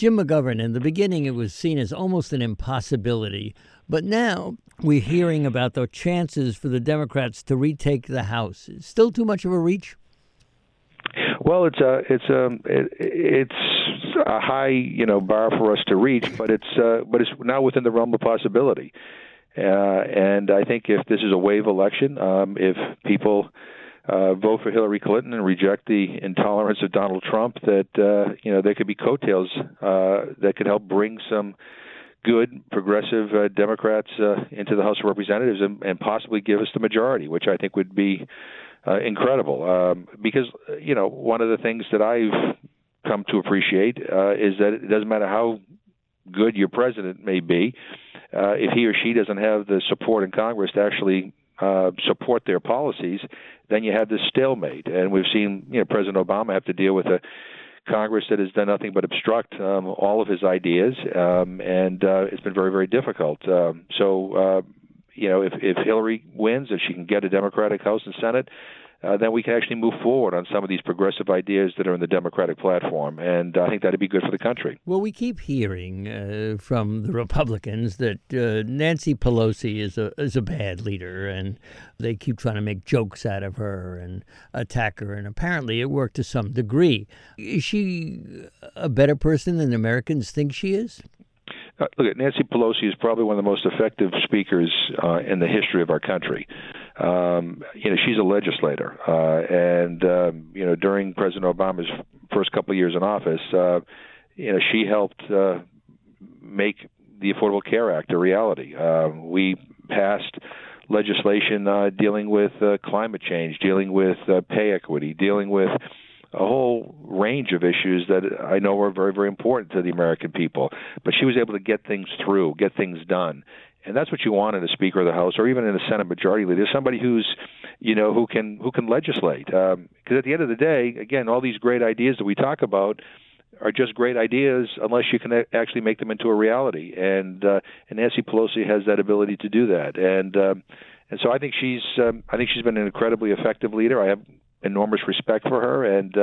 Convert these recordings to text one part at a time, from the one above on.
Jim McGovern, in the beginning, it was seen as almost an impossibility. But now we're hearing about the chances for the Democrats to retake the House. It's still too much of a reach? Well, it's a high bar for us to reach, but it's now within the realm of possibility. And I think if this is a wave election, if people vote for Hillary Clinton and reject the intolerance of Donald Trump, that there could be coattails that could help bring some good progressive Democrats into the House of Representatives and possibly give us the majority, which I think would be incredible. Because one of the things that I've come to appreciate is that it doesn't matter how good your president may be, if he or she doesn't have the support in Congress to actually support their policies, then you have this stalemate. And we've seen President Obama have to deal with a Congress that has done nothing but obstruct all of his ideas, and it's been very, very difficult. If Hillary wins, if she can get a Democratic House and Senate, then we can actually move forward on some of these progressive ideas that are in the Democratic platform, and I think that'd be good for the country. Well, we keep hearing from the Republicans that Nancy Pelosi is a bad leader, and they keep trying to make jokes out of her and attack her, and apparently it worked to some degree. Is she a better person than Americans think she is? Look, Nancy Pelosi is probably one of the most effective speakers in the history of our country. She's a legislator, and during President Obama's first couple of years in office, she helped make the Affordable Care Act a reality. We passed legislation dealing with climate change, dealing with pay equity, dealing with a whole range of issues that I know are very, very important to the American people. But she was able to get things through, get things done. And that's what you want in a Speaker of the House or even in a Senate Majority Leader, somebody who's, who can legislate. Because at the end of the day, again, all these great ideas that we talk about are just great ideas unless you can actually make them into a reality. And Nancy Pelosi has that ability to do that. And so I think she's been an incredibly effective leader. I have enormous respect for her, and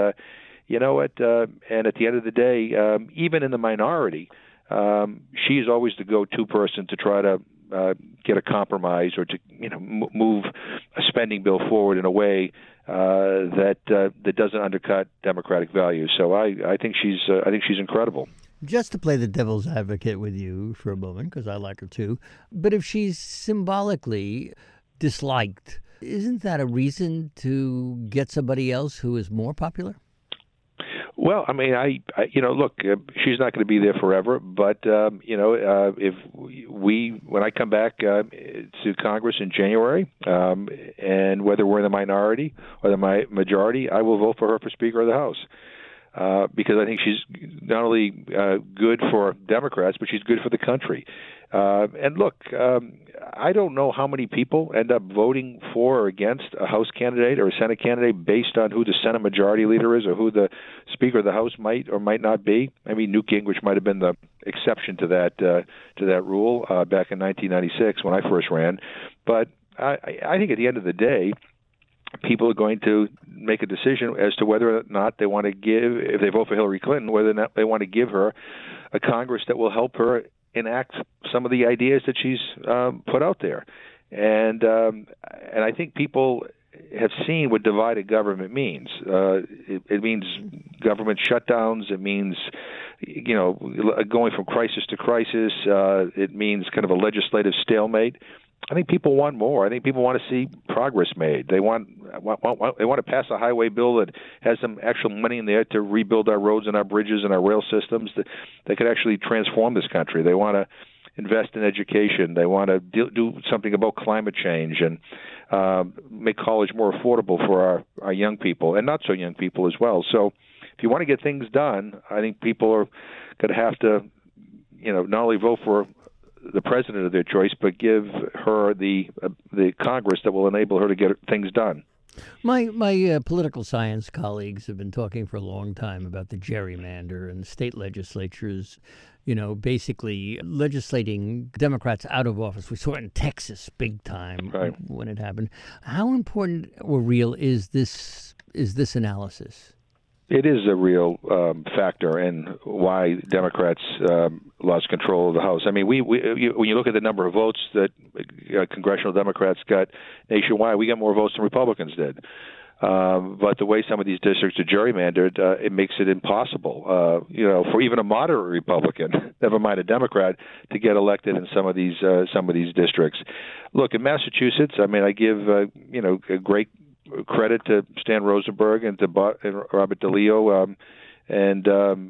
and at the end of the day, even in the minority, she is always the go-to person to try to get a compromise or to move a spending bill forward in a way that doesn't undercut democratic values. So I think she's incredible. Just to play the devil's advocate with you for a moment, because I like her too, but if she's symbolically disliked, isn't that a reason to get somebody else who is more popular? Well, I mean, look, she's not going to be there forever, but if when I come back to Congress in January, and whether we're in the minority or the majority, I will vote for her for Speaker of the House. Because I think she's not only good for Democrats, but she's good for the country. And look, I don't know how many people end up voting for or against a House candidate or a Senate candidate based on who the Senate Majority Leader is or who the Speaker of the House might or might not be. I mean, Newt Gingrich might have been the exception to that rule back in 1996 when I first ran. But I think at the end of the day, people are going to make a decision as to whether or not they want to give, if they vote for Hillary Clinton, whether or not they want to give her a Congress that will help her enact some of the ideas that she's put out there. And I think people have seen what divided government means. It means government shutdowns. It means, going from crisis to crisis. It means kind of a legislative stalemate. I think people want more. I think people want to see progress made. They want to pass a highway bill that has some actual money in there to rebuild our roads and our bridges and our rail systems that could actually transform this country. They want to invest in education. They want to do something about climate change and make college more affordable for our young people and not so young people as well. So if you want to get things done, I think people are going to have to, not only vote for the president of their choice, but give her the Congress that will enable her to get things done. My political science colleagues have been talking for a long time about the gerrymander and state legislatures, basically legislating Democrats out of office. We saw it in Texas big time when it happened. How important or real is this analysis? It is a real factor in why Democrats lost control of the House. I mean, when you look at the number of votes that congressional Democrats got nationwide, we got more votes than Republicans did. But the way some of these districts are gerrymandered, it makes it impossible, for even a moderate Republican, never mind a Democrat, to get elected in some of these districts. Look, in Massachusetts, I mean, I give a great credit to Stan Rosenberg and to Robert DeLeo, and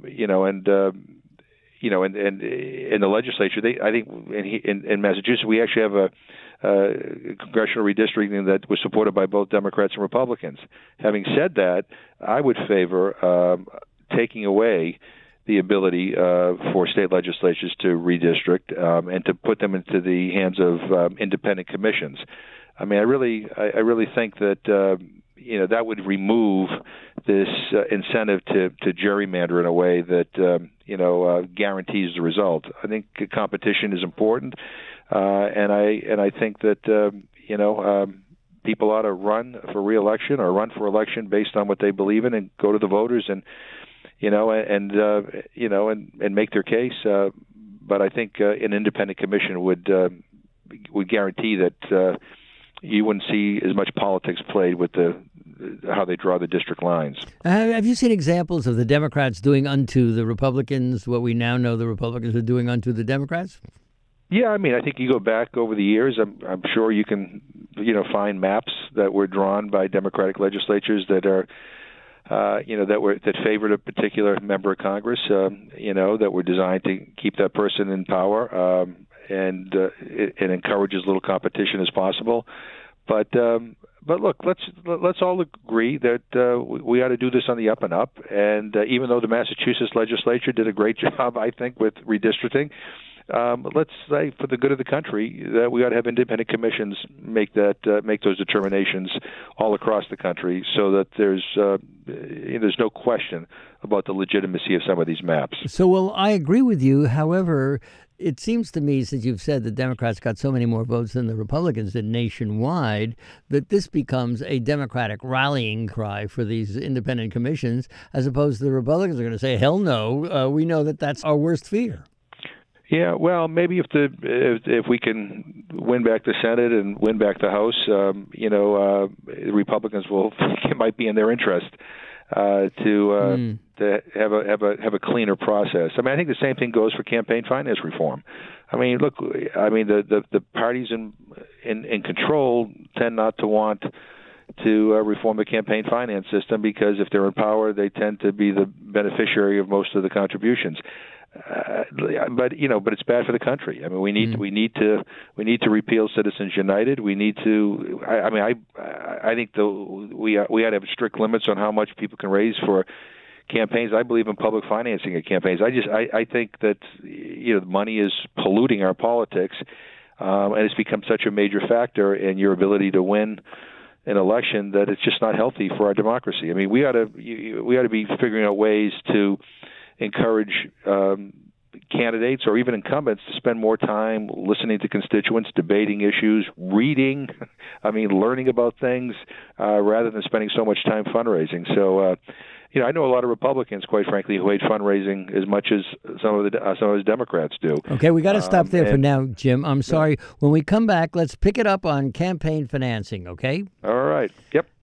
in the legislature, I think in Massachusetts we actually have a congressional redistricting that was supported by both Democrats and Republicans. Having said that, I would favor taking away the ability for state legislatures to redistrict and to put them into the hands of independent commissions. I mean, I really think that that would remove this incentive to gerrymander in a way that guarantees the result. I think competition is important, and I think that people ought to run for re-election or run for election based on what they believe in and go to the voters and make their case. But I think an independent commission would guarantee that you wouldn't see as much politics played with how they draw the district lines. Have you seen examples of the Democrats doing unto the Republicans what we now know the Republicans are doing unto the Democrats? Yeah, I mean, I think you go back over the years. I'm sure you can, find maps that were drawn by Democratic legislatures that are, that favored a particular member of Congress, that were designed to keep that person in power. And it encourages little competition as possible, but look, let's all agree that we ought to do this on the up and up. And even though the Massachusetts legislature did a great job, I think, with redistricting, let's say for the good of the country that we ought to have independent commissions make those determinations all across the country, so that there's no question about the legitimacy of some of these maps. So, well, I agree with you. However, it seems to me, since you've said the Democrats got so many more votes than the Republicans did nationwide, that this becomes a Democratic rallying cry for these independent commissions, as opposed to the Republicans are going to say, hell no, we know that that's our worst fear. Yeah, well, maybe if we can win back the Senate and win back the House, Republicans it might be in their interest to have a cleaner process. I mean, I think the same thing goes for campaign finance reform. I mean, look, the parties in control tend not to want to reform the campaign finance system, because if they're in power, they tend to be the beneficiary of most of the contributions. But it's bad for the country. I mean, we need to repeal Citizens United. We need to. I think we ought to have strict limits on how much people can raise for campaigns. I believe in public financing of campaigns. I think that money is polluting our politics, and it's become such a major factor in your ability to win an election that it's just not healthy for our democracy. I mean, we ought to be figuring out ways to encourage candidates or even incumbents to spend more time listening to constituents, debating issues, reading, learning about things, rather than spending so much time fundraising. So, I know a lot of Republicans, quite frankly, who hate fundraising as much as some of the Democrats do. Okay, we got to stop there for now, Jim. I'm sorry. When we come back, let's pick it up on campaign financing, okay? All right. Yep.